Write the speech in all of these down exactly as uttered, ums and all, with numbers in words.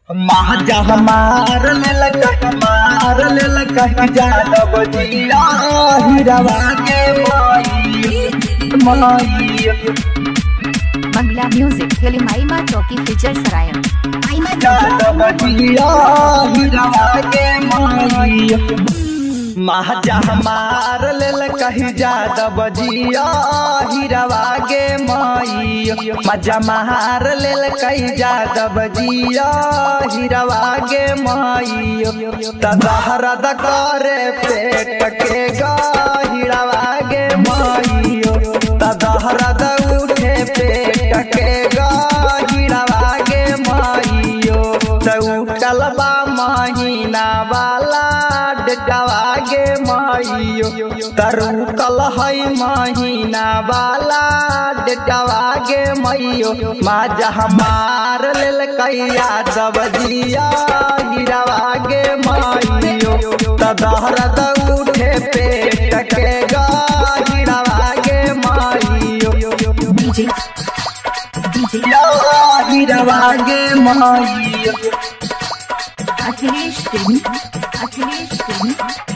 महाजा हमार ललका मार ललका जादव जिया हीरावा के माई माई मंगला म्यूजिक खेली माई माँ चौकी फीचर सराय माई माँ जादव जिया हीरावा के माई महाजा हमार ललका जादव जिया हीरावा के माई मजा मार ललका जादव जिया हीरावा के माई तदहरा करे पेट के गा हीरावा के माई तदहरा उठे पेट के गा हीरावा के माई चौटल बा महीना वाला डवा गे माइयो तरु कल है महीना वाला डवा गे मैयो माजा हमार लेल कैया जब जिया हीरावा गे माइयो तदहरद उठे पेट के गा हीरावा गे माइयो डीजे डीजे हीरावा गे माइयो अखिलेश सिंह अखिलेश सिंह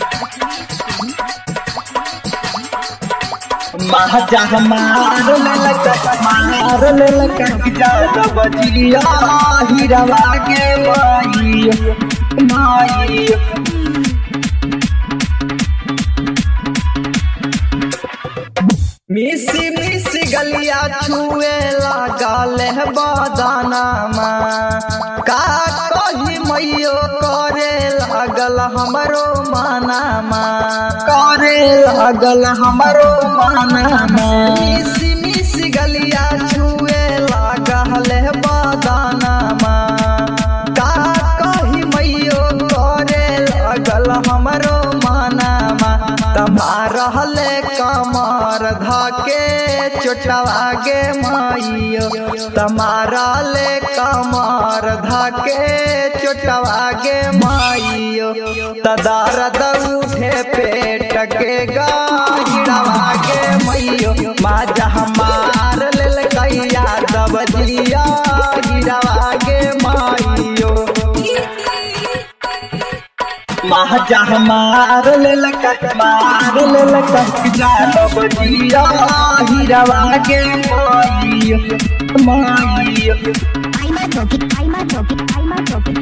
महाजा हमार ललका मार ललका जादव जिया हीरावा के माई माई मिसी मिसी गलिया छुए लागल है बदानामा का कही मैयो करे लागल हमरो मानामा करे लागल हमरो मानामा मिसी मिसी गलिया छुए लागल है बदानामा का कही मैयो करे लागल हमरो मानामा तुम्हारा हले कमर धाके चोटवा गे माइयो तुम्हारा ले कमर धाके चोटवा गे माइयो तदारद उठे पेट के गा हीरावा गे मैयो माजा हमार लेल कैया जब जिया हीरावा गे माइयो महाजा हमार ललका मार ललका जादव जिया हीरावा के माई माई आई माँ चौकी आई माँ चौकी आई माँ चौकी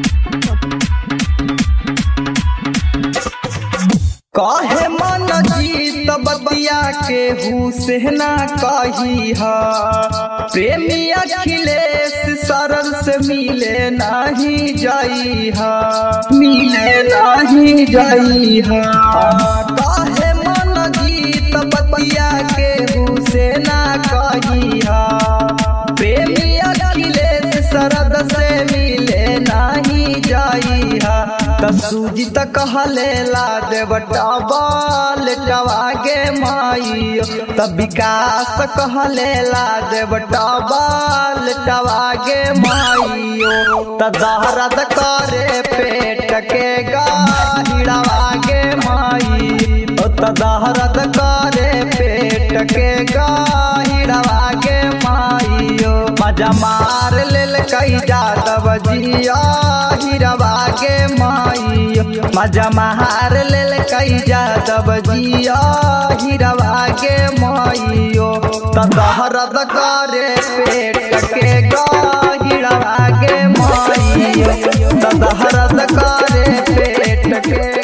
कहे मन जीत बतिया के हुसैना कही हा प्रेमी अखिलेश सरल से मिले नहीं जाई हा मिले नहीं जाई हा कहे मन जीत बतिया के हुसैना कही हा प्रेमी अखिलेश सरद से मिले नहीं जाई हा सूजी तक हलेला देवटा बाल टवागे माइयो तब विकास कहलेला देवटा बाल टवागे माइयो तदहरद करे पेट के गा हीरावा गे माई तदहरद करे पेट के गा हीरावा गे माइयो मजा मार लेल कई जादव जिया हीरावा गे माइयो मजा मार लेल कई जादव जिया हीरावा गे माइयो तदहरद करे पेट के गा हीरावा गे माइयो तदहरद करे पेट के